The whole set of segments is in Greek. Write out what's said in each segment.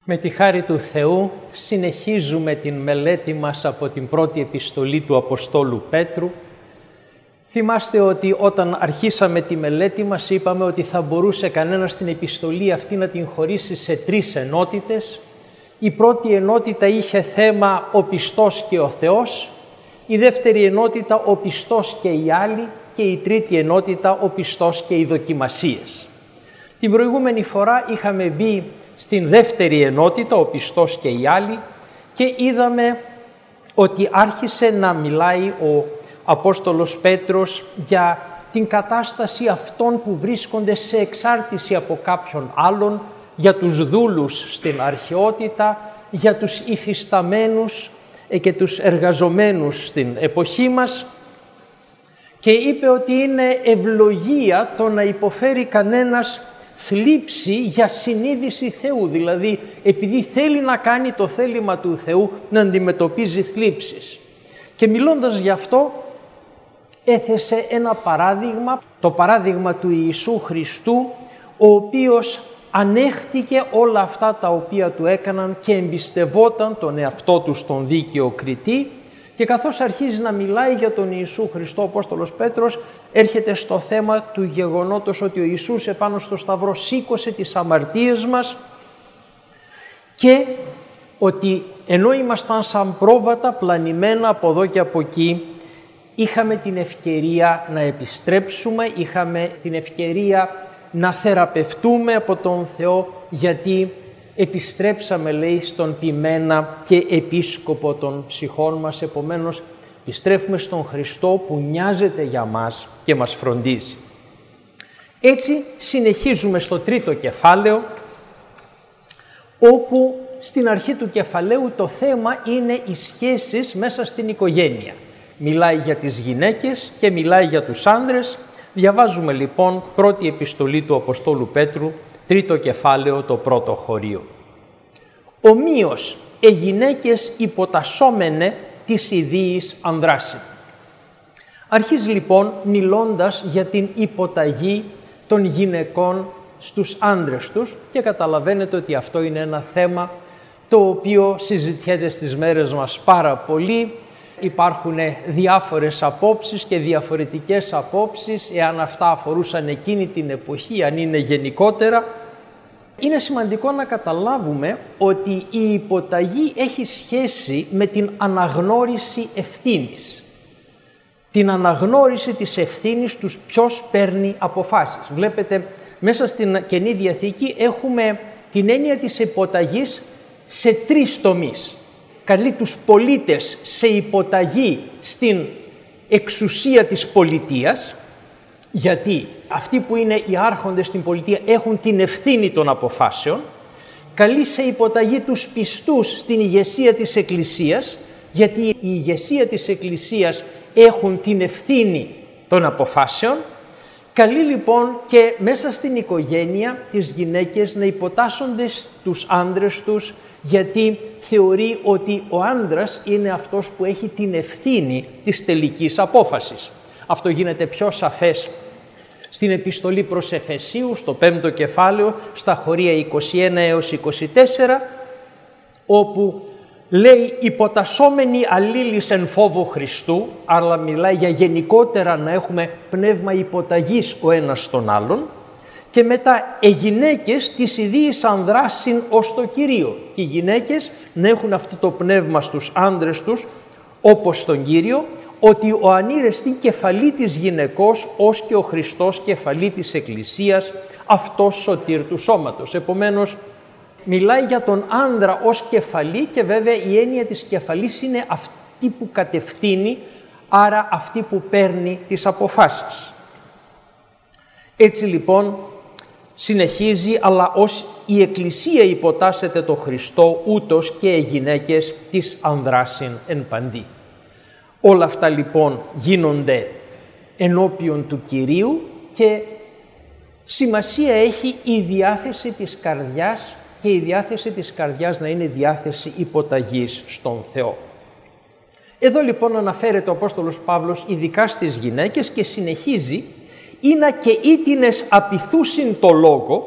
Με τη χάρη του Θεού συνεχίζουμε την μελέτη μας από την πρώτη επιστολή του Αποστόλου Πέτρου. Θυμάστε ότι όταν αρχίσαμε τη μελέτη μας είπαμε ότι θα μπορούσε κανένας την επιστολή αυτή να την χωρίσει σε τρεις ενότητες. Η πρώτη ενότητα είχε θέμα ο πιστός και ο Θεός, η δεύτερη ενότητα ο πιστός και οι άλλοι και η τρίτη ενότητα ο πιστός και οι δοκιμασίες. Την προηγούμενη φορά είχαμε μπει στην δεύτερη ενότητα, ο πιστός και οι άλλοι, και είδαμε ότι άρχισε να μιλάει ο Απόστολος Πέτρος για την κατάσταση αυτών που βρίσκονται σε εξάρτηση από κάποιον άλλον, για τους δούλους στην αρχαιότητα, για τους υφισταμένους και τους εργαζομένους στην εποχή μας, και είπε ότι είναι ευλογία το να υποφέρει κανένας θλίψη για συνείδηση Θεού, δηλαδή επειδή θέλει να κάνει το θέλημα του Θεού να αντιμετωπίζει θλίψεις. Και μιλώντας γι' αυτό έθεσε ένα παράδειγμα, το παράδειγμα του Ιησού Χριστού, ο οποίος ανέχτηκε όλα αυτά τα οποία του έκαναν και εμπιστευόταν τον εαυτό του στον δίκαιο κριτή. Και καθώς αρχίζει να μιλάει για τον Ιησού Χριστό, ο Απόστολος Πέτρος έρχεται στο θέμα του γεγονότος ότι ο Ιησούς επάνω στο Σταυρό σήκωσε τις αμαρτίες μας και ότι ενώ ήμασταν σαν πρόβατα πλανημένα από εδώ και από εκεί, είχαμε την ευκαιρία να επιστρέψουμε, είχαμε την ευκαιρία να θεραπευτούμε από τον Θεό, γιατί επιστρέψαμε, λέει, στον ποιμένα και επίσκοπο των ψυχών μας. Επομένως, επιστρέφουμε στον Χριστό που νοιάζεται για μας και μας φροντίζει. Έτσι, συνεχίζουμε στο τρίτο κεφάλαιο, όπου στην αρχή του κεφαλαίου το θέμα είναι οι σχέσεις μέσα στην οικογένεια. Μιλάει για τις γυναίκες και μιλάει για τους άνδρες. Διαβάζουμε λοιπόν πρώτη επιστολή του Αποστόλου Πέτρου, τρίτο κεφάλαιο, το πρώτο χωρίο. «Ομοίως, γυναίκες υποτασσόμενε της ιδίης ανδράσιν». Αρχίζει λοιπόν μιλώντας για την υποταγή των γυναικών στους άντρες τους και καταλαβαίνετε ότι αυτό είναι ένα θέμα το οποίο συζητιέται στις μέρες μας πάρα πολύ. Υπάρχουν διάφορες απόψεις και διαφορετικές απόψεις, εάν αυτά αφορούσαν εκείνη την εποχή, αν είναι γενικότερα. Είναι σημαντικό να καταλάβουμε ότι η υποταγή έχει σχέση με την αναγνώριση ευθύνης. Την αναγνώριση της ευθύνης τους ποιος παίρνει αποφάσεις. Βλέπετε, μέσα στην Καινή Διαθήκη έχουμε την έννοια της υποταγής σε τρεις τομείς. Καλεί τους πολίτες σε υποταγή στην εξουσία της πολιτείας, γιατί αυτοί που είναι οι άρχοντες στην πολιτεία έχουν την ευθύνη των αποφάσεων. Καλεί σε υποταγή τους πιστούς στην ηγεσία της Εκκλησίας, γιατί η ηγεσία της Εκκλησίας έχουν την ευθύνη των αποφάσεων. Καλεί λοιπόν και μέσα στην οικογένεια τις γυναίκες να υποτάσσονται στους άντρες τους, γιατί θεωρεί ότι ο άντρας είναι αυτός που έχει την ευθύνη της τελικής απόφασης. Αυτό γίνεται πιο σαφές στην επιστολή προς Εφεσίους, στο 5ο κεφάλαιο, στα χωρία 21 έως 24, όπου λέει «υποτασσόμενοι αλλήλεις εν φόβο Χριστού», αλλά μιλάει για γενικότερα να έχουμε πνεύμα υποταγής ο ένας στον άλλον, και μετά γυναίκες της ιδίης ανδράσιν ως το Κυρίο. Και οι γυναίκες να έχουν αυτό το πνεύμα στους άντρες τους, όπως τον Κύριο, ότι ο ανήρεστη κεφαλή της γυναικός, ως και ο Χριστός κεφαλή της Εκκλησίας, αυτός σωτήρ του σώματος. Επομένως, μιλάει για τον άνδρα ως κεφαλή και βέβαια η έννοια της κεφαλής είναι αυτή που κατευθύνει, άρα αυτή που παίρνει τις αποφάσεις. Έτσι λοιπόν συνεχίζει, αλλά ως η Εκκλησία υποτάσσεται το Χριστό, ούτως και οι γυναίκες της ανδράσιν εν παντή. Όλα αυτά λοιπόν γίνονται ενώπιον του Κυρίου και σημασία έχει η διάθεση της καρδιάς, και η διάθεση της καρδιάς να είναι διάθεση υποταγής στον Θεό. Εδώ λοιπόν αναφέρεται ο Απόστολος Παύλος ειδικά στις γυναίκες και συνεχίζει «Ήνα και ήτινες απειθούσιν το λόγο,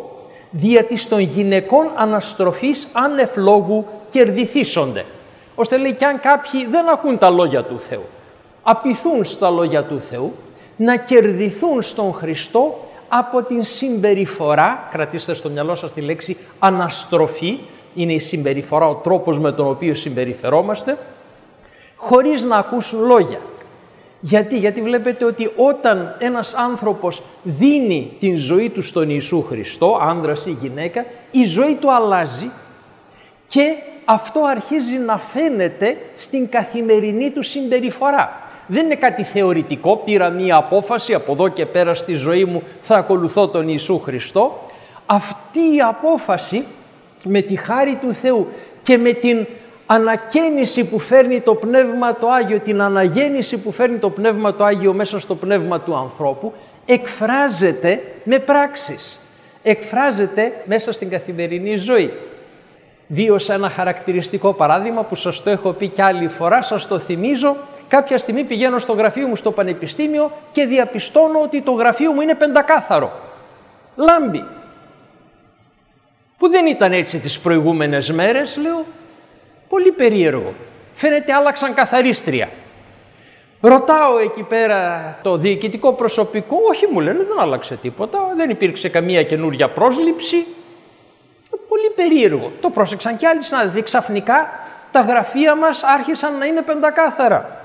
δια της των γυναικών αναστροφής άνευ λόγου κερδηθήσονται. Ώστε λέει, κι αν κάποιοι δεν ακούν τα λόγια του Θεού, απειθούν στα λόγια του Θεού, να κερδιθούν στον Χριστό από την συμπεριφορά, κρατήστε στο μυαλό σας τη λέξη αναστροφή, είναι η συμπεριφορά, ο τρόπος με τον οποίο συμπεριφερόμαστε, χωρίς να ακούσουν λόγια. Γιατί βλέπετε ότι όταν ένας άνθρωπος δίνει την ζωή του στον Ιησού Χριστό, άνδρας ή γυναίκα, η ζωή του αλλάζει και αυτό αρχίζει να φαίνεται στην καθημερινή του συμπεριφορά. Δεν είναι κάτι θεωρητικό, πήρα μία απόφαση, από εδώ και πέρα στη ζωή μου θα ακολουθώ τον Ιησού Χριστό. Αυτή η απόφαση με τη χάρη του Θεού και με την ανακαίνιση που φέρνει το Πνεύμα το Άγιο, την αναγέννηση που φέρνει το Πνεύμα το Άγιο μέσα στο πνεύμα του ανθρώπου, εκφράζεται με πράξεις, εκφράζεται μέσα στην καθημερινή ζωή. Βίωσα ένα χαρακτηριστικό παράδειγμα που σας το έχω πει κι άλλη φορά, σας το θυμίζω. Κάποια στιγμή πηγαίνω στο γραφείο μου στο πανεπιστήμιο και διαπιστώνω ότι το γραφείο μου είναι πεντακάθαρο. Λάμπει. Που δεν ήταν έτσι τις προηγούμενες μέρες, λέω. Πολύ περίεργο. Φαίνεται άλλαξαν καθαρίστρια. Ρωτάω εκεί πέρα το διοικητικό προσωπικό, όχι μου λένε, δεν άλλαξε τίποτα, δεν υπήρξε καμία καινούρια πρόσληψη. Πολύ περίεργο. Το πρόσεξαν και άλλοι συνάδελφοι. Ξαφνικά τα γραφεία μας άρχισαν να είναι πεντακάθαρα.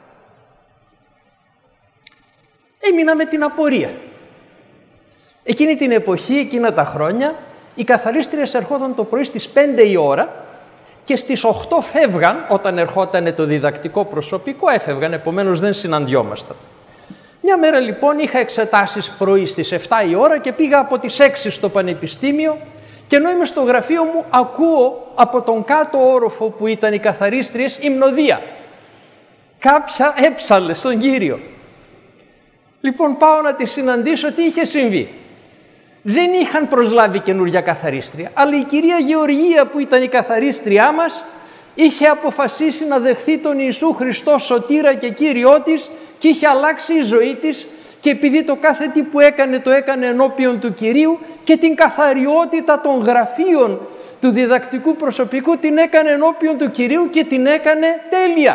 Έμεινα με την απορία. Εκείνη την εποχή, εκείνα τα χρόνια, οι καθαρίστριες ερχόταν το πρωί στις 5 η ώρα και στις 8 φεύγαν, όταν ερχόταν το διδακτικό προσωπικό, έφευγαν, επομένως δεν συναντιόμασταν. Μια μέρα λοιπόν είχα εξετάσεις πρωί στις 7 η ώρα και πήγα από τις 6 στο πανεπιστήμιο και ενώ είμαι στο γραφείο μου ακούω από τον κάτω όροφο που ήταν οι καθαρίστριες υμνοδία. Κάποια έψαλε στον Κύριο. Λοιπόν πάω να τη συναντήσω, τι είχε συμβεί. Δεν είχαν προσλάβει καινούρια καθαρίστρια, αλλά η κυρία Γεωργία που ήταν η καθαρίστριά μας είχε αποφασίσει να δεχθεί τον Ιησού Χριστό σωτήρα και Κύριό της και είχε αλλάξει η ζωή της και επειδή το κάθε τι που έκανε το έκανε ενώπιον του Κυρίου και την καθαριότητα των γραφείων του διδακτικού προσωπικού την έκανε ενώπιον του Κυρίου και την έκανε τέλεια.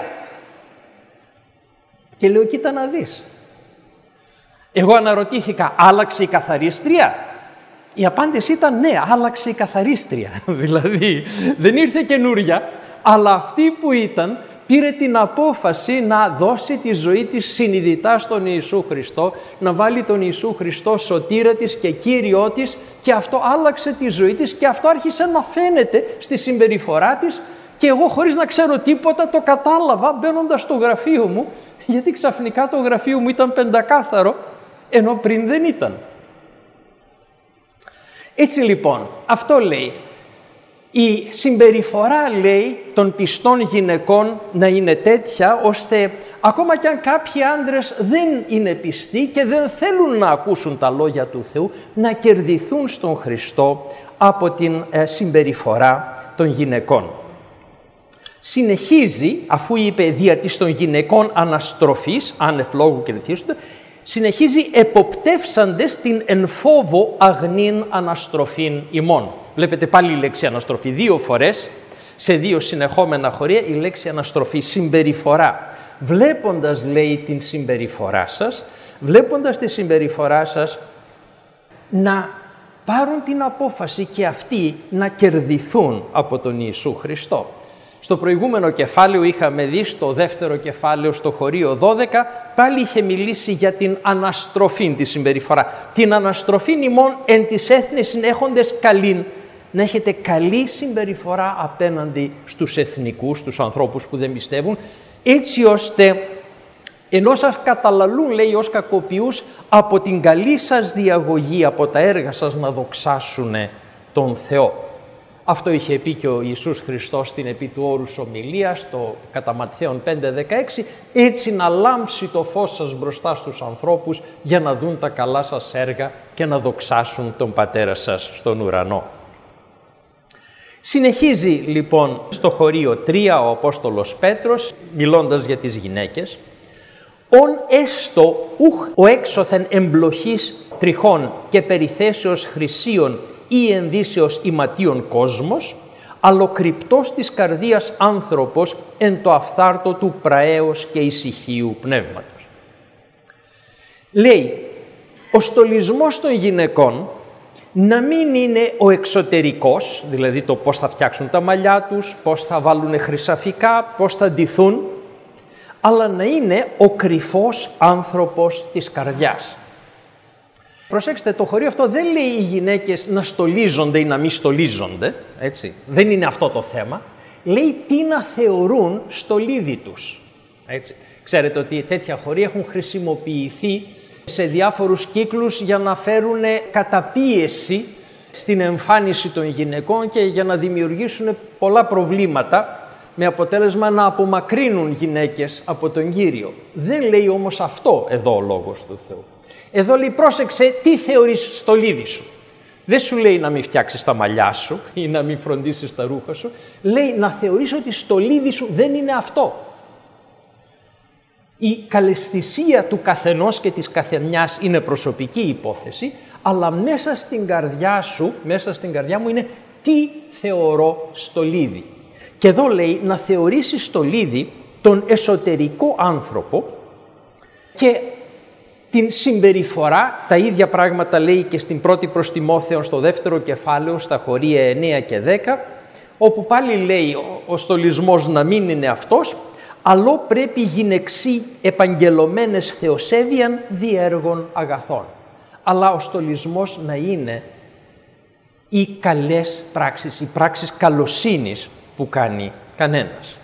Και λέω, κοίτα να δεις. Εγώ αναρωτήθηκα, άλλαξε η καθαρίστρια? Η απάντηση ήταν ναι, άλλαξε η καθαρίστρια. Δηλαδή δεν ήρθε καινούρια, αλλά αυτή που ήταν πήρε την απόφαση να δώσει τη ζωή της συνειδητά στον Ιησού Χριστό, να βάλει τον Ιησού Χριστό σωτήρα της και Κύριό της και αυτό άλλαξε τη ζωή της και αυτό άρχισε να φαίνεται στη συμπεριφορά της και εγώ χωρίς να ξέρω τίποτα το κατάλαβα μπαίνοντας στο γραφείο μου, γιατί ξαφνικά το γραφείο μου ήταν πεντακάθαρο ενώ πριν δεν ήταν. Έτσι λοιπόν, αυτό λέει, η συμπεριφορά λέει των πιστών γυναικών να είναι τέτοια ώστε ακόμα κι αν κάποιοι άντρες δεν είναι πιστοί και δεν θέλουν να ακούσουν τα λόγια του Θεού, να κερδιθούν στον Χριστό από την συμπεριφορά των γυναικών. Συνεχίζει, αφού είπε δια της των γυναικών αναστροφής, άνευ λόγου κερδιθήσονται, συνεχίζει εποπτεύσαντες την εν φόβο αγνήν αναστροφήν ημών. Βλέπετε πάλι η λέξη αναστροφή 2 φορές, σε 2 συνεχόμενα χωρία η λέξη αναστροφή, συμπεριφορά. Βλέποντας λέει την συμπεριφορά σας, βλέποντας τη συμπεριφορά σας να πάρουν την απόφαση και αυτοί να κερδιθούν από τον Ιησού Χριστό. Στο προηγούμενο κεφάλαιο είχαμε δει, στο δεύτερο κεφάλαιο, στο χωρίο 12, πάλι είχε μιλήσει για την αναστροφή τη συμπεριφορά. Την αναστροφή ημών εν της έθνης έχοντες καλήν. Να έχετε καλή συμπεριφορά απέναντι στους εθνικούς, στους ανθρώπους που δεν πιστεύουν, έτσι ώστε ενώ σας καταλαλούν, λέει, ως κακοποιούς, από την καλή σας διαγωγή, από τα έργα σας να δοξάσουν τον Θεό. Αυτό είχε πει και ο Ιησούς Χριστός στην επί του όρους ομιλία, στο κατά Ματθαίον 5:16, έτσι να λάμψει το φως σας μπροστά στους ανθρώπους για να δουν τα καλά σας έργα και να δοξάσουν τον Πατέρα σας στον ουρανό. Συνεχίζει λοιπόν στο χωρίο 3 ο Απόστολος Πέτρος, μιλώντας για τις γυναίκες, «Ον έστω ουχ ο έξωθεν εμπλοχής τριχών και περιθέσεως χρυσίων ή ενδύσεως ηματίων κόσμος, αλλοκρυπτός της καρδίας άνθρωπος εν το αφθάρτο του πραέως και ησυχίου πνεύματος. Λέει, ο στολισμός των γυναικών να μην είναι ο εξωτερικός, δηλαδή το πώς θα φτιάξουν τα μαλλιά τους, πώς θα βάλουν χρυσαφικά, πώς θα ντυθούν, αλλά να είναι ο κρυφός άνθρωπος της καρδιάς. Προσέξτε, το χωρίο αυτό δεν λέει οι γυναίκες να στολίζονται ή να μη στολίζονται, έτσι. Δεν είναι αυτό το θέμα. Λέει τι να θεωρούν στολίδι τους, έτσι. Ξέρετε ότι τέτοια χωρία έχουν χρησιμοποιηθεί σε διάφορους κύκλους για να φέρουν καταπίεση στην εμφάνιση των γυναικών και για να δημιουργήσουν πολλά προβλήματα, με αποτέλεσμα να απομακρύνουν γυναίκες από τον Κύριο. Δεν λέει όμως αυτό εδώ ο Λόγος του Θεού. Εδώ λέει, πρόσεξε τι θεωρείς στολίδι σου. Δεν σου λέει να μην φτιάξεις τα μαλλιά σου ή να μην φροντίσεις τα ρούχα σου. Λέει να θεωρείς ότι στολίδι σου δεν είναι αυτό. Η καλαισθησία του καθενός και της καθεμιάς είναι προσωπική υπόθεση, αλλά μέσα στην καρδιά σου, μέσα στην καρδιά μου είναι τι θεωρώ στολίδι. Και εδώ λέει να θεωρήσεις στολίδι τον εσωτερικό άνθρωπο και την συμπεριφορά, τα ίδια πράγματα λέει και στην πρώτη προς Τιμόθεον στο δεύτερο κεφάλαιο, στα χωρία 9 και 10, όπου πάλι λέει ο στολισμός να μην είναι αυτός, αλλά πρέπει γυναιξί επαγγελωμένες θεοσέβειαν διέργων αγαθών. Αλλά ο στολισμός να είναι οι καλές πράξεις, οι πράξεις καλοσύνης που κάνει κανένας.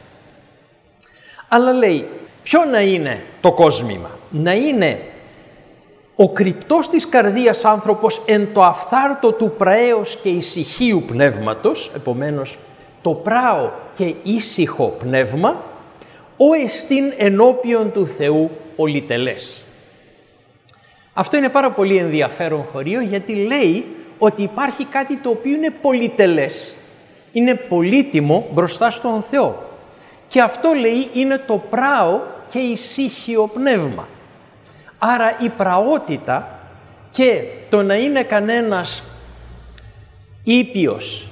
Αλλά λέει, ποιο να είναι το κόσμημα? Να είναι ο κρυπτός της καρδίας άνθρωπος εν το αφθάρτο του πραέως και ησυχίου πνεύματος, επομένως το πράο και ήσυχο πνεύμα, ο εστίν ενώπιον του Θεού πολυτελές. Αυτό είναι πάρα πολύ ενδιαφέρον χωρίο, γιατί λέει ότι υπάρχει κάτι το οποίο είναι πολυτελές. Είναι πολύτιμο μπροστά στον Θεό. Και αυτό λέει είναι το πράο και ησύχιο πνεύμα. Άρα η πραότητα και το να είναι κανένας ήπιος,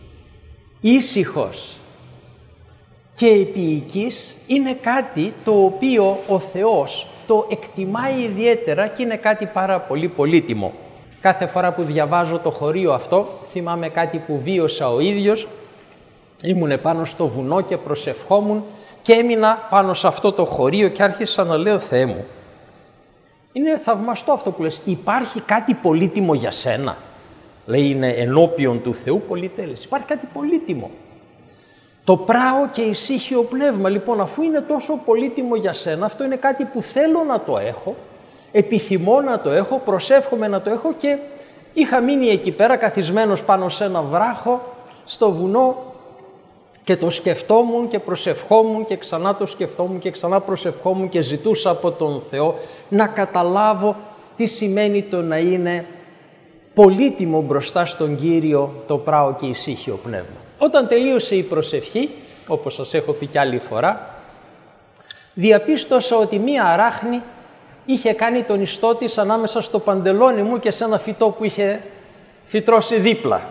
ήσυχος και επίοικης είναι κάτι το οποίο ο Θεός το εκτιμάει ιδιαίτερα και είναι κάτι πάρα πολύ πολύτιμο. Κάθε φορά που διαβάζω το χωρίο αυτό, θυμάμαι κάτι που βίωσα ο ίδιος. Ήμουν πάνω στο βουνό και προσευχόμουν και έμεινα πάνω σε αυτό το χωρίο και άρχισα να λέω, Θεέ μου, είναι θαυμαστό αυτό που λες. Υπάρχει κάτι πολύτιμο για σένα? Λέει, είναι ενώπιον του Θεού πολυτέλες. Υπάρχει κάτι πολύτιμο. Το πράο και ησύχιο πνεύμα. Λοιπόν, αφού είναι τόσο πολύτιμο για σένα, αυτό είναι κάτι που θέλω να το έχω, επιθυμώ να το έχω, προσεύχομαι να το έχω και είχα μείνει εκεί πέρα καθισμένος πάνω σε ένα βράχο στο βουνό και το σκεφτόμουν και προσευχόμουν και ξανά το σκεφτόμουν και ξανά προσευχόμουν και ζητούσα από τον Θεό να καταλάβω τι σημαίνει το να είναι πολύτιμο μπροστά στον Κύριο το πράο και ησύχιο πνεύμα. Όταν τελείωσε η προσευχή, όπως σας έχω πει κι άλλη φορά, διαπίστωσα ότι μία αράχνη είχε κάνει τον ιστό της ανάμεσα στο παντελόνι μου και σε ένα φυτό που είχε φυτρώσει δίπλα.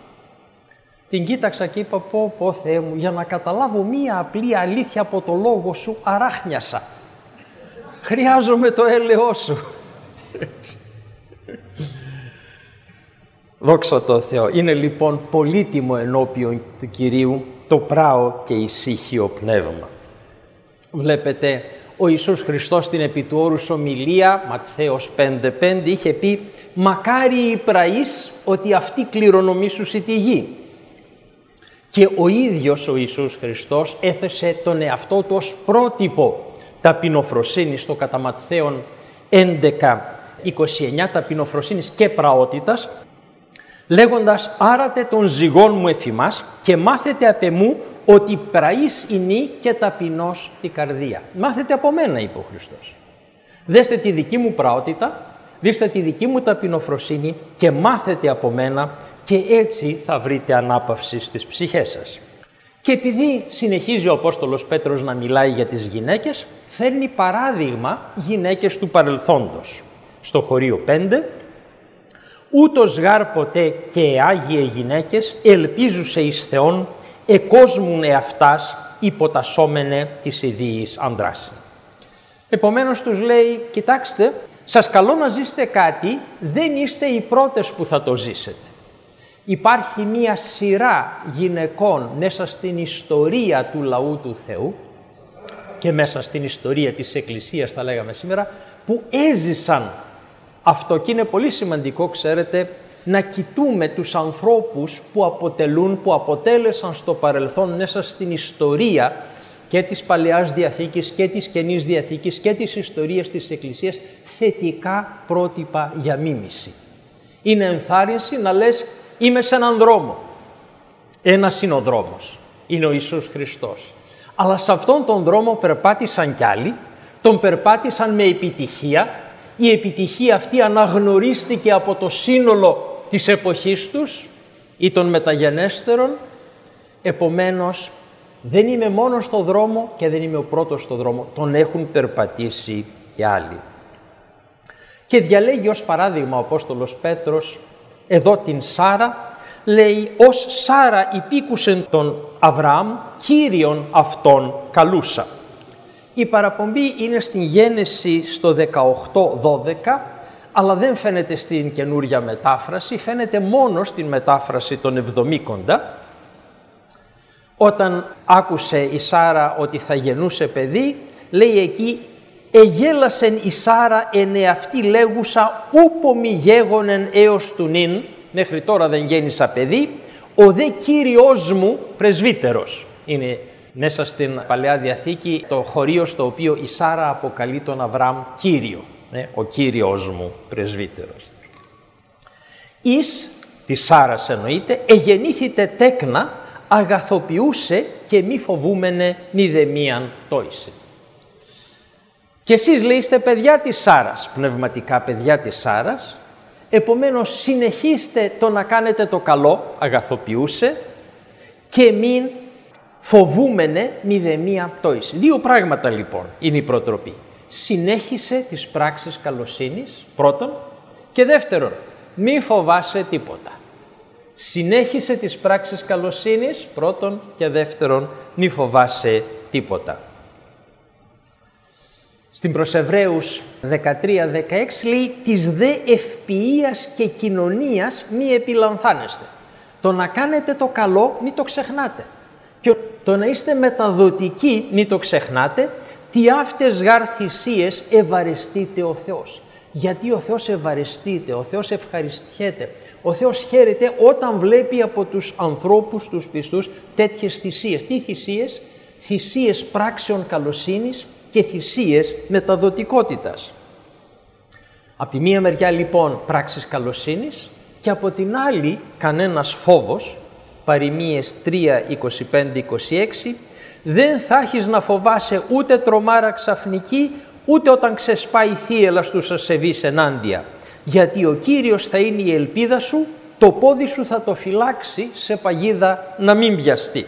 Την κοίταξα και είπα, πω Θεέ μου, για να καταλάβω μία απλή αλήθεια από το λόγο σου, αράχνιασα. Χρειάζομαι το έλεος σου. Δόξα τω Θεώ. Είναι λοιπόν πολύτιμο ενώπιον του Κυρίου το πράο και ησύχιο πνεύμα. Βλέπετε, ο Ιησούς Χριστός στην επί του όρους ομιλία, Ματθαίος 5.5, είχε πει «Μακάρι οι πραείς ότι αυτοί κληρονομήσουσι τη γη». Και ο ίδιος ο Ιησούς Χριστός έθεσε τον εαυτό του ως πρότυπο ταπεινοφροσύνης στο κατά Ματθαίον 11.29, ταπεινοφροσύνης και πραότητας, λέγοντας «Άρατε των ζυγών μου εφημάς και μάθετε απ' εμού ότι πραής εινή και ταπεινός τη καρδία». Μάθετε από μένα, είπε ο Χριστός. Δέστε τη δική μου πραότητα, δέστε τη δική μου ταπεινοφροσύνη και μάθετε από μένα και έτσι θα βρείτε ανάπαυση στις ψυχές σας. Και επειδή συνεχίζει ο Απόστολος Πέτρος να μιλάει για τις γυναίκες, φέρνει παράδειγμα γυναίκες του παρελθόντος. Στο χωρίο 5, ούτως γάρ ποτέ και άγιε γυναίκες ελπίζουσε εις Θεόν, εκόσμουν εαυτάς υποτασσόμενε της ιδίης ανδράσιν. Επομένως τους λέει, κοιτάξτε, σας καλώ να ζήσετε κάτι, δεν είστε οι πρώτες που θα το ζήσετε. Υπάρχει μία σειρά γυναικών μέσα στην ιστορία του λαού του Θεού και μέσα στην ιστορία της Εκκλησίας, θα λέγαμε σήμερα, που έζησαν αυτό. Και είναι πολύ σημαντικό, ξέρετε, να κοιτούμε τους ανθρώπους που αποτέλεσαν στο παρελθόν μέσα στην ιστορία και της Παλαιάς Διαθήκης και της Καινής Διαθήκης και της ιστορίας της Εκκλησίας θετικά πρότυπα για μίμηση. Είναι ενθάρρυνση να λες, είμαι σε έναν δρόμο. Ένας είναι ο δρόμος, είναι ο Ιησούς Χριστός. Αλλά σε αυτόν τον δρόμο περπάτησαν κι άλλοι, τον περπάτησαν με επιτυχία. Η επιτυχία αυτή αναγνωρίστηκε από το σύνολο της εποχής τους ή των μεταγενέστερων. Επομένως, δεν είμαι μόνος στο δρόμο και δεν είμαι ο πρώτος στο δρόμο. Τον έχουν περπατήσει και άλλοι. Και διαλέγει ως παράδειγμα ο Απόστολος Πέτρος εδώ την Σάρα, λέει, ως Σάρα υπήκουσεν τον Αβραάμ, Κύριον αυτόν καλούσα. Η παραπομπή είναι στην Γένεση στο 18:12, αλλά δεν φαίνεται στην καινούρια μετάφραση, φαίνεται μόνο στην μετάφραση των Εβδομήκοντα. Όταν άκουσε η Σάρα ότι θα γεννούσε παιδί, λέει εκεί, «Εγέλασεν η Σάρα εν εαυτή λέγουσα, ούπο μη γέγονεν έως του νυν», μέχρι τώρα δεν γέννησα παιδί, «ο δε Κύριος μου πρεσβύτερος». Είναι μέσα στην Παλαιά Διαθήκη το χωρίο στο οποίο η Σάρα αποκαλεί τον Αβραάμ Κύριο, ο Κύριος μου πρεσβύτερος. Εις της Σάρας εννοείται, εγεννήθητε τέκνα, αγαθοποιούσε και μη φοβούμενε μηδεμίαν τόησε. Και εσείς, λέει, είστε παιδιά της Σάρας, πνευματικά παιδιά της Σάρας, επομένως συνεχίστε το να κάνετε το καλό, αγαθοποιούσε, και μην φοβούμενε μηδεμία πτώηση. Δύο πράγματα λοιπόν είναι η προτροπή. Συνέχισε τις πράξεις καλοσύνης, πρώτον, και δεύτερον, μη φοβάσαι τίποτα. Συνέχισε τις πράξεις καλοσύνης, πρώτον, και δεύτερον, μη φοβάσαι τίποτα. Στην προς Εβραίους 13-16 λέει, «Της δε ευποιίας και κοινωνίας μη επιλαμβάνεστε». Το να κάνετε το καλό μη το ξεχνάτε. Και το να είστε μεταδοτικοί μη το ξεχνάτε. Τι αυτές γάρ θυσίες ευαρεστείται ο Θεός. Γιατί ο Θεός ευαρεστείται, ο Θεός ευχαριστιέται. Ο Θεός χαίρεται όταν βλέπει από τους ανθρώπους, τους πιστούς, τέτοιες θυσίες. Τι θυσίες? Θυσίες πράξεων καλοσύνης και θυσίες μεταδοτικότητας. Από τη μία μεριά λοιπόν πράξεις καλοσύνης και από την άλλη κανένας φόβος, παροιμίες 3:25-26, δεν θα έχεις να φοβάσαι ούτε τρομάρα ξαφνική, ούτε όταν ξεσπάει θύελλα στους ασεβείς ενάντια. Γιατί ο Κύριος θα είναι η ελπίδα σου, το πόδι σου θα το φυλάξει σε παγίδα να μην πιαστεί.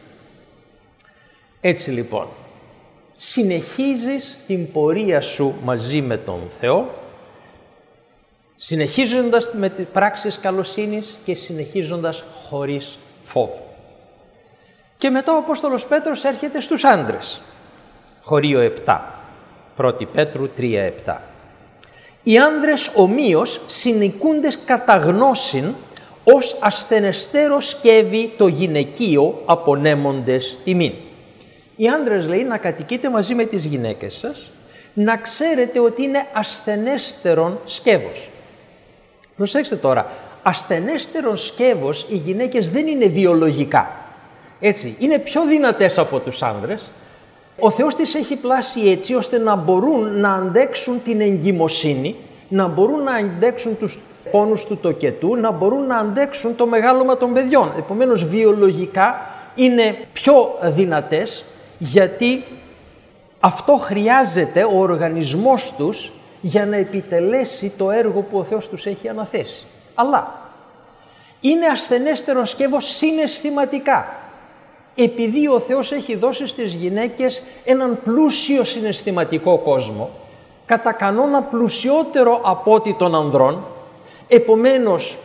Έτσι λοιπόν, συνεχίζεις την πορεία σου μαζί με τον Θεό, συνεχίζοντας με τις πράξεις καλοσύνης και συνεχίζοντας χωρίς φόβο. Και μετά ο Απόστολος Πέτρος έρχεται στους άντρες. Χωρίο 7, 1 Πέτρου 3:7. Οι άνδρες ομοίως συνοικούντες κατά γνώσιν, ως ασθενεστέρο σκεύει το γυναικείο απονέμοντες τιμήν. Οι άνδρες, λέει, να κατοικείτε μαζί με τις γυναίκες σας, να ξέρετε ότι είναι ασθενέστερον σκεύος. Προσέξτε τώρα, ασθενέστερον σκεύος οι γυναίκες δεν είναι βιολογικά. Έτσι, είναι πιο δυνατές από τους άνδρες. Ο Θεός τις έχει πλάσει έτσι ώστε να μπορούν να αντέξουν την εγκυμοσύνη, να μπορούν να αντέξουν τους πόνους του τοκετού, να μπορούν να αντέξουν το μεγάλωμα των παιδιών. Επομένως, βιολογικά είναι πιο δυνατές, γιατί αυτό χρειάζεται ο οργανισμός τους για να επιτελέσει το έργο που ο Θεός τους έχει αναθέσει. Αλλά είναι ασθενέστερο σκεύος συναισθηματικά, επειδή ο Θεός έχει δώσει στις γυναίκες έναν πλούσιο συναισθηματικό κόσμο, κατά κανόνα πλουσιότερο από ό,τι των ανδρών, Επομένως,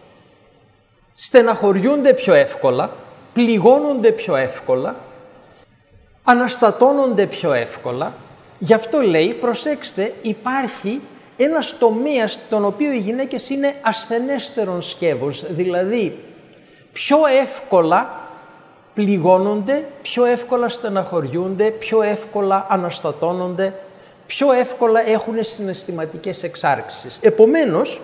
στεναχωριούνται πιο εύκολα, πληγώνονται πιο εύκολα, αναστατώνονται πιο εύκολα. Γι' αυτό λέει, προσέξτε, υπάρχει ένας τομέας στον οποίο οι γυναίκες είναι ασθενέστερον σκεύος, δηλαδή πιο εύκολα πληγώνονται, πιο εύκολα στεναχωριούνται, πιο εύκολα αναστατώνονται, πιο εύκολα έχουν συναισθηματικές εξάρξεις. Επομένως,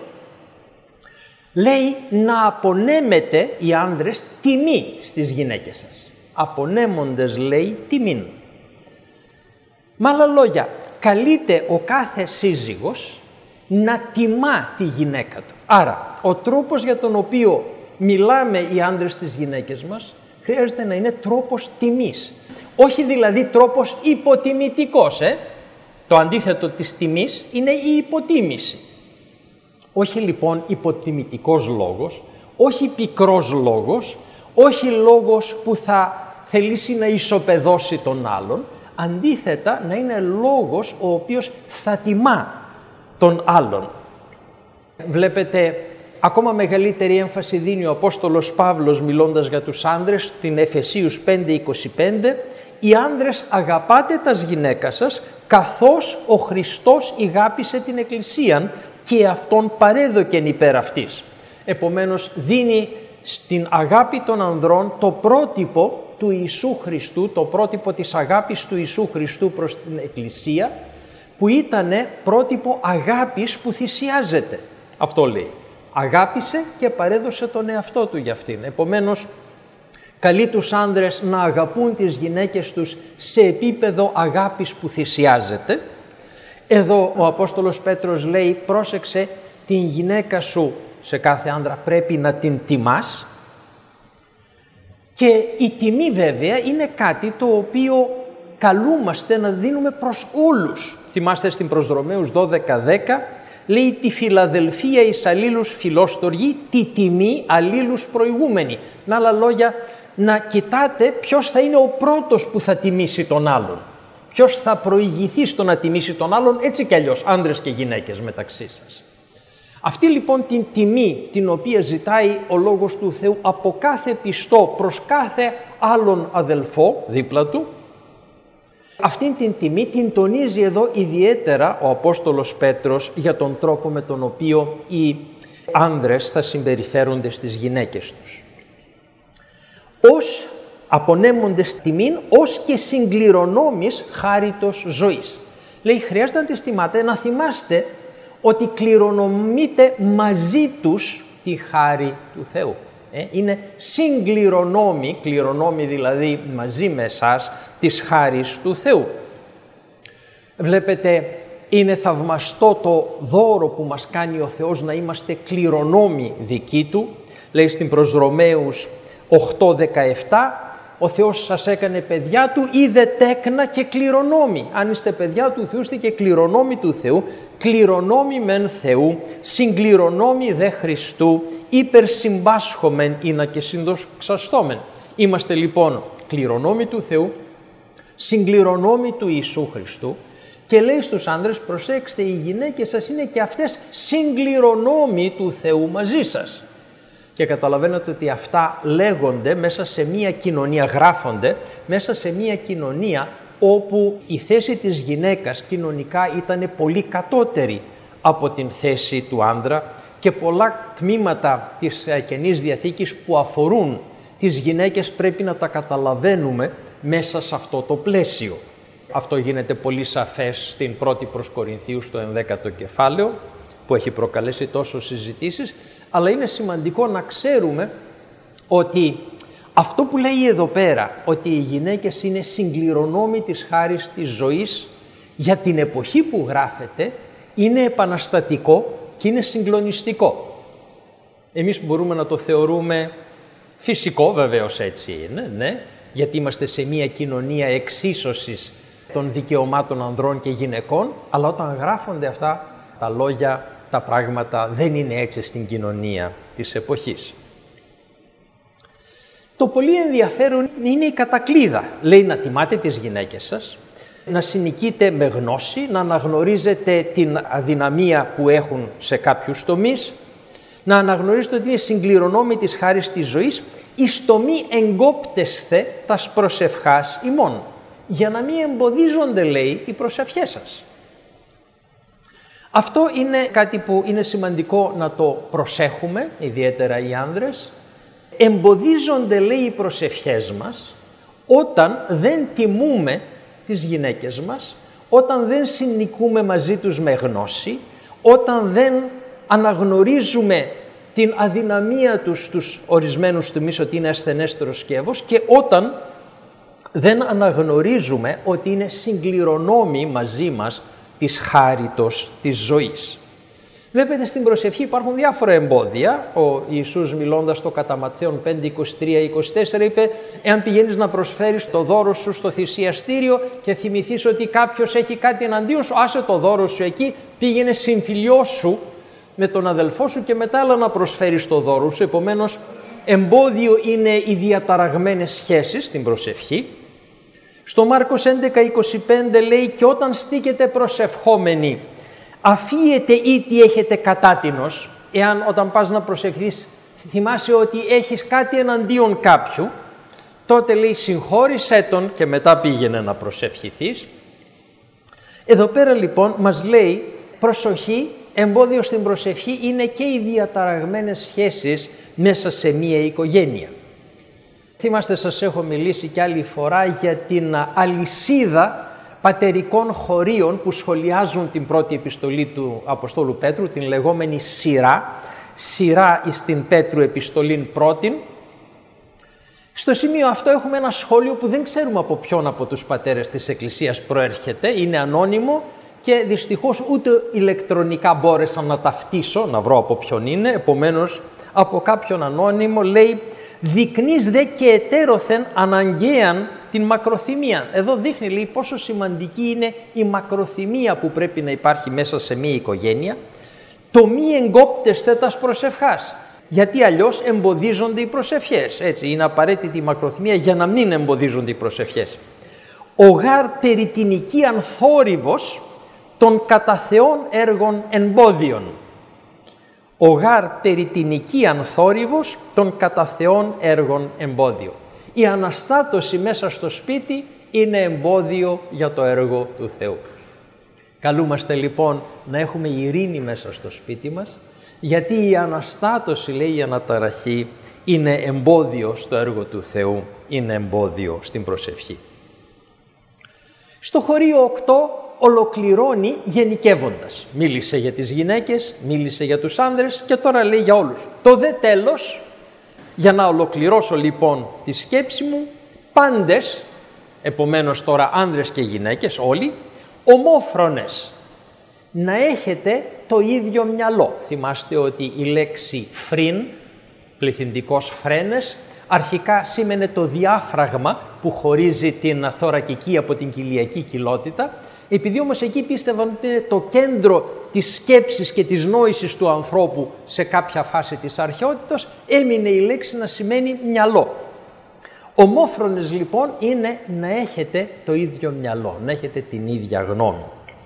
λέει να απονέμετε οι άνδρες τιμή στις γυναίκες σας. Απονέμοντες, λέει, τιμήν. Με άλλα λόγια, καλείται ο κάθε σύζυγος να τιμά τη γυναίκα του. Άρα, ο τρόπος για τον οποίο μιλάμε οι άνδρες στις γυναίκες μας χρειάζεται να είναι τρόπος τιμής. Όχι δηλαδή τρόπος υποτιμητικός, Το αντίθετο της τιμής είναι η υποτίμηση. Όχι λοιπόν υποτιμητικός λόγος, όχι πικρός λόγος, όχι λόγος που θα θελήσει να ισοπεδώσει τον άλλον, αντίθετα να είναι λόγος ο οποίος θα τιμά τον άλλον. Βλέπετε, ακόμα μεγαλύτερη έμφαση δίνει ο Απόστολος Παύλος μιλώντας για τους άνδρες στην Εφεσίους 5:25, «Οι άνδρες αγαπάτε τας γυναίκας σας, καθώς ο Χριστός ηγάπησε την Εκκλησίαν και αυτόν παρέδοκεν υπέρ αυτής». Επομένως δίνει στην αγάπη των ανδρών το πρότυπο του Ιησού Χριστού, το πρότυπο της αγάπης του Ιησού Χριστού προς την Εκκλησία, που ήτανε πρότυπο αγάπης που θυσιάζεται. Αυτό λέει. Αγάπησε και παρέδωσε τον εαυτό του για αυτήν. Επομένως, καλεί τους άνδρες να αγαπούν τις γυναίκες τους σε επίπεδο αγάπης που θυσιάζεται. Εδώ ο Απόστολος Πέτρος λέει, πρόσεξε, την γυναίκα σου, σε κάθε άνδρα πρέπει να την τιμάς. Και η τιμή βέβαια είναι κάτι το οποίο καλούμαστε να δίνουμε προς όλους. Θυμάστε στην προς Ρωμαίους 12:10, λέει τη φιλαδελφία εις αλλήλους φιλόστοργοι, τη τιμή αλλήλους προηγούμενη. Με άλλα λόγια, να κοιτάτε ποιος θα είναι ο πρώτος που θα τιμήσει τον άλλον. Ποιος θα προηγηθεί στο να τιμήσει τον άλλον, έτσι κι αλλιώς, άνδρες και γυναίκες μεταξύ σας. Αυτή λοιπόν την τιμή την οποία ζητάει ο Λόγος του Θεού από κάθε πιστό προς κάθε άλλον αδελφό δίπλα του, αυτήν την τιμή την τονίζει εδώ ιδιαίτερα ο Απόστολος Πέτρος για τον τρόπο με τον οποίο οι άνδρες θα συμπεριφέρονται στις γυναίκες τους. Ως απονέμοντες τιμήν, ως και συγκληρονόμης χάριτος ζωής. Λέει, χρειάζεται να τις τιμάτε, να θυμάστε ότι κληρονομείτε μαζί τους τη χάρη του Θεού. Είναι συγκληρονόμοι, κληρονόμοι δηλαδή μαζί με εσάς, της χάρης του Θεού. Βλέπετε, είναι θαυμαστό το δώρο που μας κάνει ο Θεός να είμαστε κληρονόμοι δικοί Του. Λέει στην προς Ρωμαίους 8:17, ο Θεός σας έκανε παιδιά Του, είδε τέκνα και κληρονόμοι. Αν είστε παιδιά του Θεού, είστε και κληρονόμοι του Θεού, κληρονόμοι μεν Θεού, συγκληρονόμοι δε Χριστού, υπερσυμπάσχομεν είναι και συνδοξαστόμεν. Είμαστε λοιπόν κληρονόμοι του Θεού, συγκληρονόμοι του Ιησού Χριστού και λέει στους άνδρες, προσέξτε, οι γυναίκες σας είναι και αυτές συγκληρονόμοι του Θεού μαζί σας. Και καταλαβαίνετε ότι αυτά λέγονται μέσα σε μία κοινωνία, γράφονται μέσα σε μία κοινωνία όπου η θέση της γυναίκας κοινωνικά ήταν πολύ κατώτερη από την θέση του άντρα και πολλά τμήματα της Καινής Διαθήκης που αφορούν τις γυναίκες πρέπει να τα καταλαβαίνουμε μέσα σε αυτό το πλαίσιο. Αυτό γίνεται πολύ σαφές στην πρώτη προς Κορινθίους στο 11ο κεφάλαιο, που έχει προκαλέσει τόσο συζητήσεις, αλλά είναι σημαντικό να ξέρουμε ότι αυτό που λέει εδώ πέρα, ότι οι γυναίκες είναι συγκληρονόμοι της χάρης της ζωής, για την εποχή που γράφεται, είναι επαναστατικό και είναι συγκλονιστικό. Εμείς μπορούμε να το θεωρούμε φυσικό, βεβαίως έτσι είναι, ναι, γιατί είμαστε σε μια κοινωνία εξίσωσης των δικαιωμάτων ανδρών και γυναικών, αλλά όταν γράφονται αυτά τα λόγια, τα πράγματα δεν είναι έτσι στην κοινωνία της εποχής. Το πολύ ενδιαφέρον είναι η κατακλείδα. Λέει να τιμάτε τις γυναίκες σας, να συνοικείτε με γνώση, να αναγνωρίζετε την αδυναμία που έχουν σε κάποιους τομείς, να αναγνωρίζετε ότι είναι συγκληρονόμη της χάρις της ζωής, εις το μη εγκόπτεσθε τας προσευχάς ημών, για να μην εμποδίζονται, λέει, οι προσευχές σας. Αυτό είναι κάτι που είναι σημαντικό να το προσέχουμε, ιδιαίτερα οι άνδρες. Εμποδίζονται, λέει, οι προσευχές μας όταν δεν τιμούμε τις γυναίκες μας, όταν δεν συνοικούμε μαζί τους με γνώση, όταν δεν αναγνωρίζουμε την αδυναμία τους στους ορισμένους τομείς ότι είναι ασθενέστερο σκεύος και όταν δεν αναγνωρίζουμε ότι είναι συγκληρονόμοι μαζί μας της χάριτος της ζωής. Βλέπετε, στην προσευχή υπάρχουν διάφορα εμπόδια. Ο Ιησούς, μιλώντας στο κατά Ματθαίον 5, 23-24, είπε: εάν πηγαίνεις να προσφέρεις το δώρο σου στο θυσιαστήριο και θυμηθείς ότι κάποιος έχει κάτι εναντίον σου, άσε το δώρο σου εκεί, πήγαινε συμφιλιώσου με τον αδελφό σου και μετά έλα να προσφέρεις το δώρο σου. Επομένως, εμπόδιο είναι οι διαταραγμένες σχέσεις στην προσευχή. Στο Μάρκος 11-25 λέει: και όταν στήκετε προσευχόμενοι, αφίετε ή τι έχετε κατάτινος. Εάν όταν πας να προσευχηθείς θυμάσαι ότι έχεις κάτι εναντίον κάποιου, τότε, λέει, συγχώρησέ τον και μετά πήγαινε να προσευχηθείς. Εδώ πέρα λοιπόν μας λέει προσοχή, εμπόδιο στην προσευχή είναι και οι διαταραγμένες σχέσεις μέσα σε μία οικογένεια. Θυμάστε, σας έχω μιλήσει κι άλλη φορά για την αλυσίδα πατερικών χωρίων που σχολιάζουν την πρώτη επιστολή του Αποστόλου Πέτρου, την λεγόμενη σειρά εις την Πέτρου επιστολήν πρώτην. Στο σημείο αυτό έχουμε ένα σχόλιο που δεν ξέρουμε από ποιον από τους πατέρες της Εκκλησίας προέρχεται, είναι ανώνυμο και δυστυχώς ούτε ηλεκτρονικά μπόρεσα να ταυτίσω, να βρω από ποιον είναι, επομένως από κάποιον ανώνυμο λέει: δεικνύς δε και ετέρωθεν αναγκαίαν την μακροθυμία. Εδώ δείχνει, λέει, πόσο σημαντική είναι η μακροθυμία που πρέπει να υπάρχει μέσα σε μία οικογένεια. Το μη εγκόπτεσθε τας προσευχάς. Γιατί αλλιώς εμποδίζονται οι προσευχές. Έτσι, είναι απαραίτητη η μακροθυμία για να μην εμποδίζονται οι προσευχές. Ο γάρ περιτινικίαν θόρυβος των κατά Θεόν έργων εμπόδιων. Ο γάρ περιτινικίαν θόρυβος των κατά Θεόν έργων εμπόδιο. Η αναστάτωση μέσα στο σπίτι είναι εμπόδιο για το έργο του Θεού. Καλούμαστε λοιπόν να έχουμε ειρήνη μέσα στο σπίτι μας, γιατί η αναστάτωση, λέει, η αναταραχή, είναι εμπόδιο στο έργο του Θεού, είναι εμπόδιο στην προσευχή. Στο χωρίο 8 ολοκληρώνει γενικεύοντας. Μίλησε για τις γυναίκες, μίλησε για τους άνδρες και τώρα λέει για όλους. Το δε τέλος, για να ολοκληρώσω λοιπόν τη σκέψη μου, πάντες, επομένως τώρα άνδρες και γυναίκες όλοι, ομόφρονες, να έχετε το ίδιο μυαλό. Θυμάστε ότι η λέξη φρύν, πληθυντικός φρένες, αρχικά σήμαινε το διάφραγμα που χωρίζει την θωρακική από την κοιλιακή κοιλότητα. Επειδή όμως εκεί πίστευαν ότι είναι το κέντρο της σκέψης και της νόησης του ανθρώπου σε κάποια φάση της αρχαιότητας, έμεινε η λέξη να σημαίνει μυαλό. Ομόφρονες λοιπόν είναι να έχετε το ίδιο μυαλό, να έχετε την ίδια γνώμη.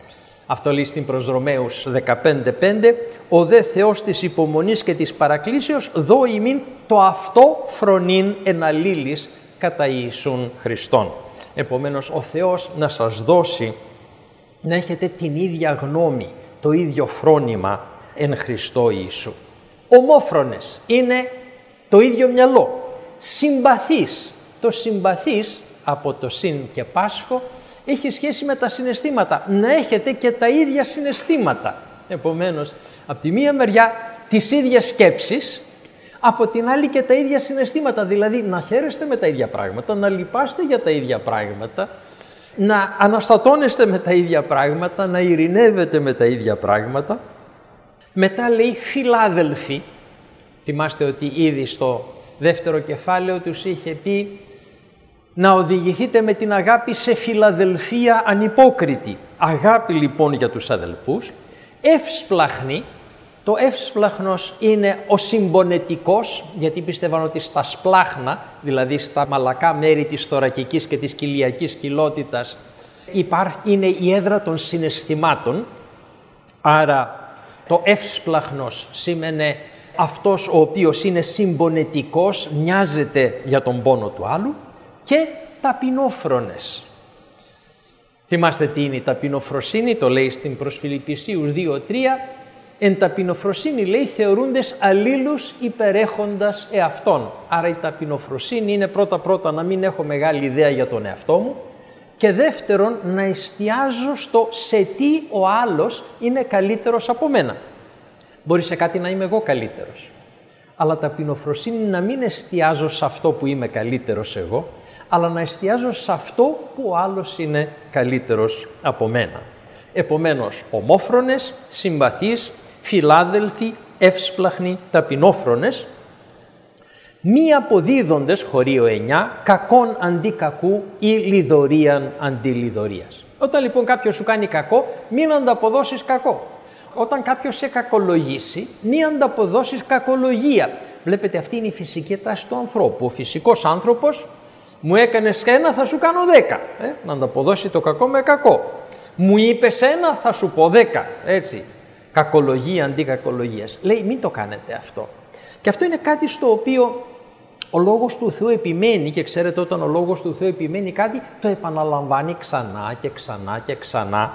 Αυτό λέει στην προς Ρωμαίους 15:5, «Ο δε Θεός της υπομονής και της παρακλήσεως δώ ημίν το αυτό φρονήν εν αλλήλης κατά Ιησούν Χριστόν». Επομένως, ο Θεός να σας δώσει να έχετε την ίδια γνώμη, το ίδιο φρόνημα εν Χριστώ Ιησού. Ομόφρονες είναι το ίδιο μυαλό. Συμπαθείς. Το συμπαθείς από το συν και πάσχο έχει σχέση με τα συναισθήματα. Να έχετε και τα ίδια συναισθήματα. Επομένως, από τη μία μεριά τις ίδιες σκέψεις, από την άλλη και τα ίδια συναισθήματα. Δηλαδή να χαίρεστε με τα ίδια πράγματα, να λυπάστε για τα ίδια πράγματα, να αναστατώνεστε με τα ίδια πράγματα, να ειρηνεύετε με τα ίδια πράγματα. Μετά λέει φιλάδελφοι. Θυμάστε ότι ήδη στο δεύτερο κεφάλαιο τους είχε πει να οδηγηθείτε με την αγάπη σε φιλαδελφία ανυπόκριτη. Αγάπη λοιπόν για τους αδελφούς. Εύσπλαχνη. Το εύσπλαχνος είναι ο συμπονετικός, γιατί πίστευαν ότι στα σπλάχνα, δηλαδή στα μαλακά μέρη της θωρακικής και της κοιλιακής κοιλότητας, είναι η έδρα των συναισθημάτων. Άρα το εύσπλαχνος σήμαινε αυτός ο οποίος είναι συμπονετικός, νοιάζεται για τον πόνο του άλλου, και ταπεινόφρονες. Θυμάστε τι είναι η ταπεινοφροσύνη, το λέει στην προς Φιλιππισίους 2:3. Εν ταπεινοφροσύνη, λέει, θεωρούντες αλλήλους υπερέχοντας εαυτόν. Άρα η ταπεινοφροσύνη είναι πρώτα να μην έχω μεγάλη ιδέα για τον εαυτό μου, και δεύτερον να εστιάζω στο σε τι ο άλλος είναι καλύτερος από μένα. Μπορεί σε κάτι να είμαι εγώ καλύτερος, αλλά ταπεινοφροσύνη είναι να μην εστιάζω σε αυτό που είμαι καλύτερος εγώ, αλλά να εστιάζω σε αυτό που ο άλλος είναι καλύτερος από μένα. Επομένως, ομόφρονες, συμπαθείς, φιλάδελφοι, εύσπλαχνοι, ταπεινόφρονες, μη αποδίδοντες, χωρίο 9, κακόν αντί κακού ή λιδωρίαν αντί λιδωρίας. Όταν λοιπόν κάποιος σου κάνει κακό, μην ανταποδώσεις κακό. Όταν κάποιος σε κακολογήσει, μην ανταποδώσεις κακολογία. Βλέπετε, αυτή είναι η φυσική τάση του ανθρώπου. Ο φυσικός άνθρωπος, μου έκανες ένα, θα σου κάνω 10. Να ανταποδώσει το κακό με κακό. Μου είπες ένα, θα σου πω 10. Έτσι. Κακολογία αντί κακολογίας. Λέει, μην το κάνετε αυτό. Και αυτό είναι κάτι στο οποίο ο Λόγος του Θεού επιμένει, και ξέρετε, όταν ο Λόγος του Θεού επιμένει κάτι, το επαναλαμβάνει ξανά και ξανά και ξανά.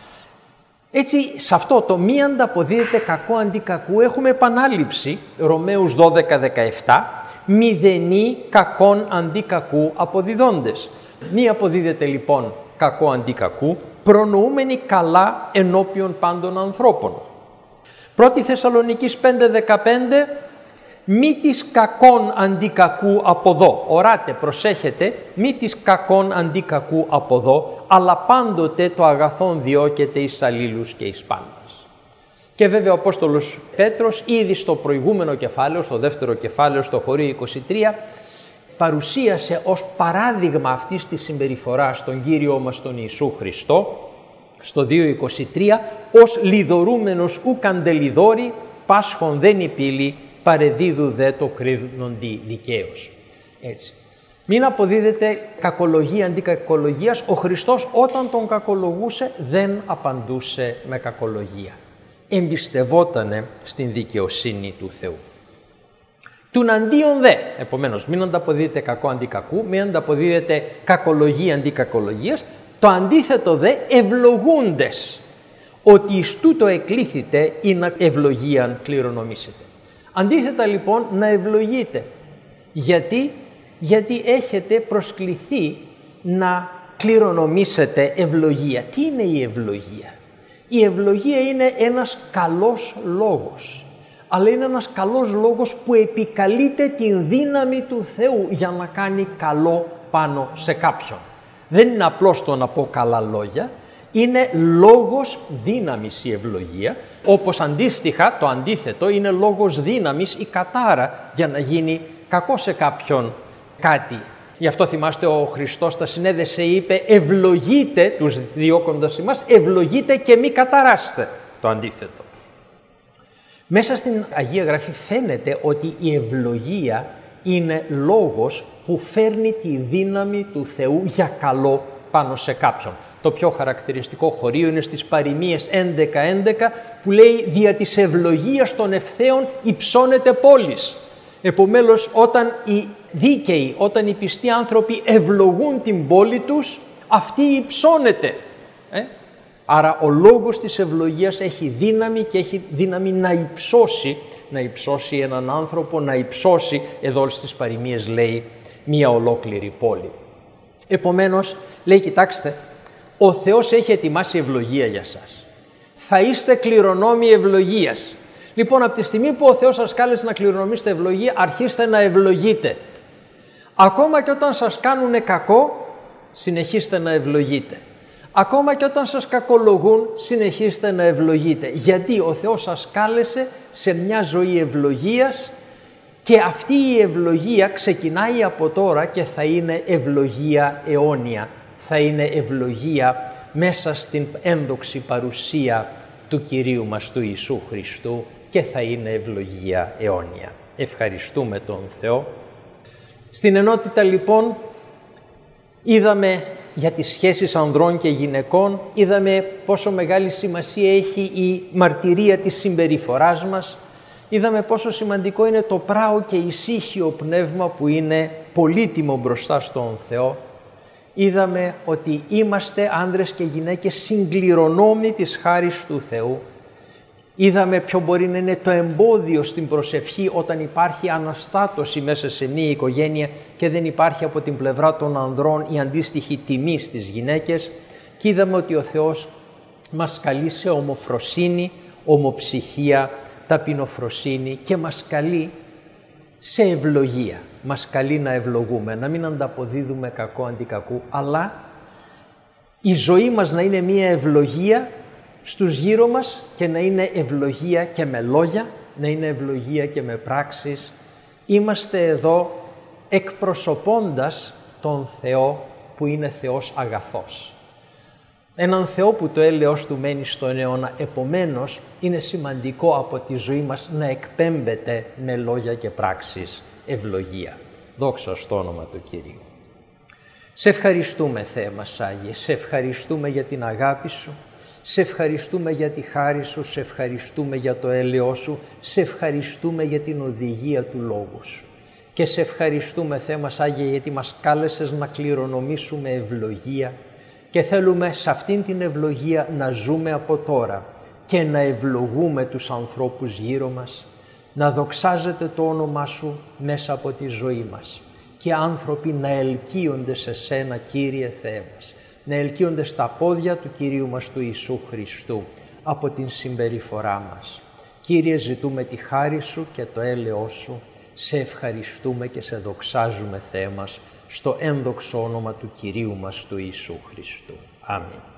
Έτσι, σε αυτό το μη ανταποδίδεται κακό αντί κακού, έχουμε επανάληψη, Ρωμαίους 12:17, μηδενή κακόν αντί κακού αποδιδόντες. Μη αποδίδεται λοιπόν κακό αντί κακού, προνοούμενοι καλά ενώπιον πάντων ανθρώπων. 1 Θεσσαλονικής 5:15, μη της κακόν αντί κακού αποδώ. Οράτε, προσέχετε, μη της κακόν αντί κακού αποδώ, αλλά πάντοτε το αγαθόν διώκεται εις αλλήλους και εις πάντας. Και βέβαια ο Απόστολος Πέτρος ήδη στο προηγούμενο κεφάλαιο, στο δεύτερο κεφάλαιο, στο χωρίο 23, παρουσίασε ως παράδειγμα αυτής της συμπεριφοράς τον Κύριό μας τον Ιησού Χριστό, στο 2:23, ως λιδωρούμενος ουκ αντελιδόρη, πάσχον δεν υπήλει, παρεδίδου δε το κρίνοντι δικαίως. Έτσι. Μην αποδίδετε κακολογία αντί κακολογίας. Ο Χριστός όταν τον κακολογούσε δεν απαντούσε με κακολογία. Εμπιστευότανε στην δικαιοσύνη του Θεού. Τουναντίον δε, επομένως, μην ανταποδίδετε κακό αντί κακού, μην ανταποδίδετε κακολογία αντί κακολογίας. Το αντίθετο δε, ευλογούντες, ότι εις τούτο εκλήθητε ή να ευλογίαν κληρονομήσετε. Αντίθετα λοιπόν να ευλογείτε. Γιατί έχετε προσκληθεί να κληρονομήσετε ευλογία. Τι είναι η ευλογία? Η ευλογία είναι ένας καλός λόγος. Αλλά είναι ένας καλός λόγος που επικαλείται την δύναμη του Θεού για να κάνει καλό πάνω σε κάποιον. Δεν είναι απλώς το να πω καλά λόγια, είναι λόγος δύναμης η ευλογία, όπως αντίστοιχα το αντίθετο είναι λόγος δύναμης η κατάρα για να γίνει κακό σε κάποιον κάτι. Γι' αυτό θυμάστε ο Χριστός τα συνέδεσε, είπε ευλογείτε τους διώκοντας εμάς, ευλογείτε και μη καταράστε, το αντίθετο. Μέσα στην Αγία Γραφή φαίνεται ότι η ευλογία είναι λόγος που φέρνει τη δύναμη του Θεού για καλό πάνω σε κάποιον. Το πιο χαρακτηριστικό χωρίο είναι στις Παροιμίες 11:11 που λέει «Δια της ευλογίας των ευθέων υψώνεται πόλης». Επομένως, όταν οι δίκαιοι, όταν οι πιστοί άνθρωποι ευλογούν την πόλη τους, αυτή υψώνεται. Άρα ο λόγος της ευλογίας έχει δύναμη και έχει δύναμη να υψώσει έναν άνθρωπο, να υψώσει, εδώ στις Παροιμίες λέει, μία ολόκληρη πόλη. Επομένως, λέει, κοιτάξτε, ο Θεός έχει ετοιμάσει ευλογία για σας. Θα είστε κληρονόμοι ευλογίας. Λοιπόν, από τη στιγμή που ο Θεός σας κάλεσε να κληρονομήσετε ευλογία, αρχίστε να ευλογείτε. Ακόμα και όταν σας κάνουν κακό, συνεχίστε να ευλογείτε. Ακόμα και όταν σας κακολογούν, συνεχίστε να ευλογείτε. Γιατί ο Θεός σας κάλεσε σε μια ζωή ευλογίας και αυτή η ευλογία ξεκινάει από τώρα και θα είναι ευλογία αιώνια. Θα είναι ευλογία μέσα στην ένδοξη παρουσία του Κυρίου μας του Ιησού Χριστού και θα είναι ευλογία αιώνια. Ευχαριστούμε τον Θεό. Στην ενότητα λοιπόν είδαμε για τις σχέσεις ανδρών και γυναικών, είδαμε πόσο μεγάλη σημασία έχει η μαρτυρία της συμπεριφοράς μας, είδαμε πόσο σημαντικό είναι το πράο και ησύχιο πνεύμα που είναι πολύτιμο μπροστά στον Θεό. Είδαμε ότι είμαστε άνδρες και γυναίκες συγκληρονόμοι της χάρις του Θεού. Είδαμε ποιο μπορεί να είναι το εμπόδιο στην προσευχή όταν υπάρχει αναστάτωση μέσα σε μία οικογένεια και δεν υπάρχει από την πλευρά των ανδρών η αντίστοιχη τιμή στις γυναίκες. Και είδαμε ότι ο Θεός μας καλεί σε ομοφροσύνη, ομοψυχία, ταπεινοφροσύνη και μας καλεί σε ευλογία. Μας καλεί να ευλογούμε, να μην ανταποδίδουμε κακό αντί κακού, αλλά η ζωή μας να είναι μία ευλογία στους γύρω μας και να είναι ευλογία και με λόγια, να είναι ευλογία και με πράξεις. Είμαστε εδώ εκπροσωπώντας τον Θεό που είναι Θεός αγαθός. Έναν Θεό που το έλεος του μένει στον αιώνα, επομένως είναι σημαντικό από τη ζωή μας να εκπέμπεται με λόγια και πράξεις ευλογία. Δόξα στο όνομα του Κυρίου. Σε ευχαριστούμε Θεέ μας Άγιε, σε ευχαριστούμε για την αγάπη Σου, σε ευχαριστούμε για τη χάρη Σου, σε ευχαριστούμε για το έλεος Σου, σε ευχαριστούμε για την οδηγία του Λόγου Σου. Και σε ευχαριστούμε Θεέ μας Άγιε γιατί μας κάλεσες να κληρονομήσουμε ευλογία και θέλουμε σε αυτήν την ευλογία να ζούμε από τώρα και να ευλογούμε τους ανθρώπους γύρω μας, να δοξάζεται το όνομά Σου μέσα από τη ζωή μας και άνθρωποι να ελκύονται σε Σένα, Κύριε Θεέ μας, να ελκύονται στα πόδια του Κυρίου μας του Ιησού Χριστού από την συμπεριφορά μας. Κύριε, ζητούμε τη χάρη Σου και το έλεος Σου, σε ευχαριστούμε και σε δοξάζουμε Θεέ μας, στο ένδοξο όνομα του Κυρίου μας του Ιησού Χριστού. Αμήν.